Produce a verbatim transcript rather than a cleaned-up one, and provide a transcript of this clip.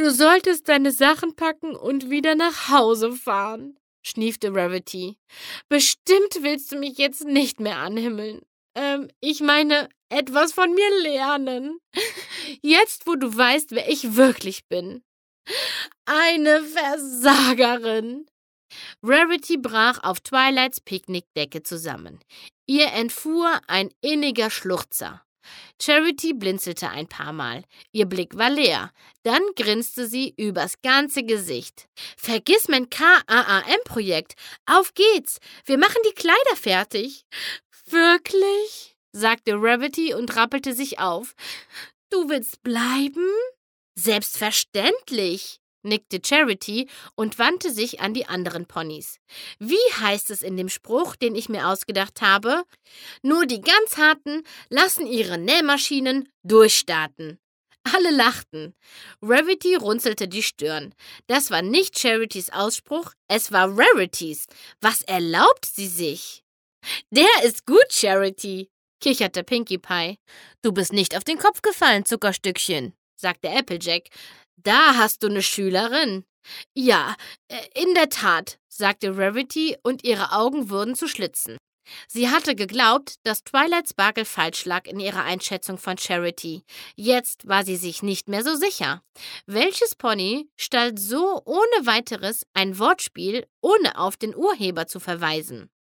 Du solltest deine Sachen packen und wieder nach Hause fahren, schniefte Rarity. Bestimmt willst du mich jetzt nicht mehr anhimmeln. Ähm, ich meine, etwas von mir lernen. Jetzt, wo du weißt, wer ich wirklich bin. Eine Versagerin. Rarity brach auf Twilights Picknickdecke zusammen. Ihr entfuhr ein inniger Schluchzer. Charity blinzelte ein paar Mal. Ihr Blick war leer. Dann grinste sie übers ganze Gesicht. Vergiss mein K A A M-Projekt. Auf geht's. Wir machen die Kleider fertig. Wirklich? Sagte Rarity und rappelte sich auf. Du willst bleiben? Selbstverständlich, nickte Charity und wandte sich an die anderen Ponys. Wie heißt es in dem Spruch, den ich mir ausgedacht habe? Nur die ganz Harten lassen ihre Nähmaschinen durchstarten. Alle lachten. Rarity runzelte die Stirn. Das war nicht Charities Ausspruch, es war Rarities. Was erlaubt sie sich? Der ist gut, Charity, kicherte Pinkie Pie. Du bist nicht auf den Kopf gefallen, Zuckerstückchen, sagte Applejack. Da hast du eine Schülerin. Ja, in der Tat, sagte Rarity und ihre Augen wurden zu Schlitzen. Sie hatte geglaubt, dass Twilight Sparkle falsch lag in ihrer Einschätzung von Charity. Jetzt war sie sich nicht mehr so sicher. Welches Pony stellt so ohne weiteres ein Wortspiel, ohne auf den Urheber zu verweisen?